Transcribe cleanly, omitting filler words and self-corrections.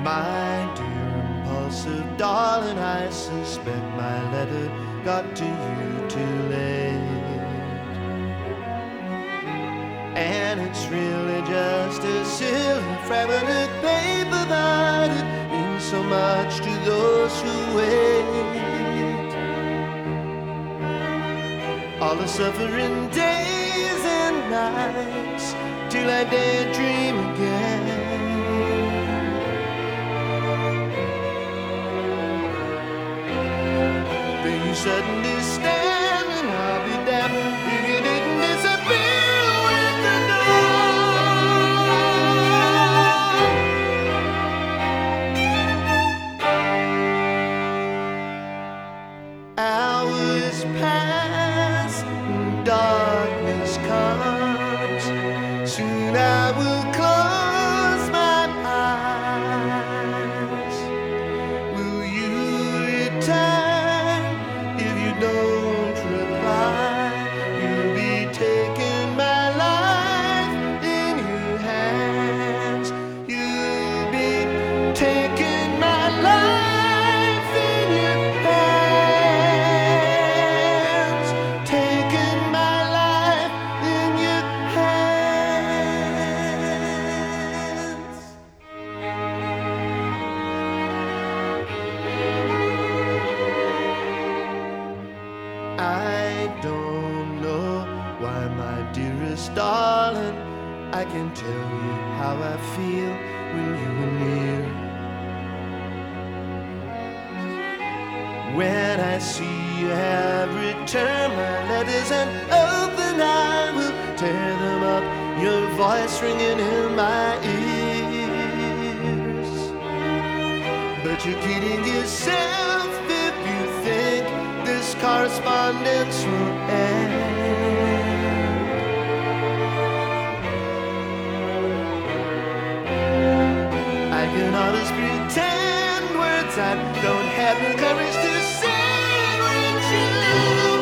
My dear impulsive darling, I suspect my letter got to you too late. And it's really just a silly fragment of paper, but it means so much to those who wait. All the suffering days and nights till I daydream again. Then you suddenly stand and I'll be damned if you didn't disappear with the dawn. Hours pass and darkness comes. Soon I will close my eyes. Will you return? If you don't reply, you'll be taking my life in your hands. You'll be taking my life in your hands. Taking my life in your hands. I don't know why, my dearest darling, I can tell you how I feel when you are near. When I see you have returned my letters and open, I will tear them up, your voice ringing in my ears. But you're kidding yourself if you think this correspondence will end. I can always pretend words I don't have the courage to say when you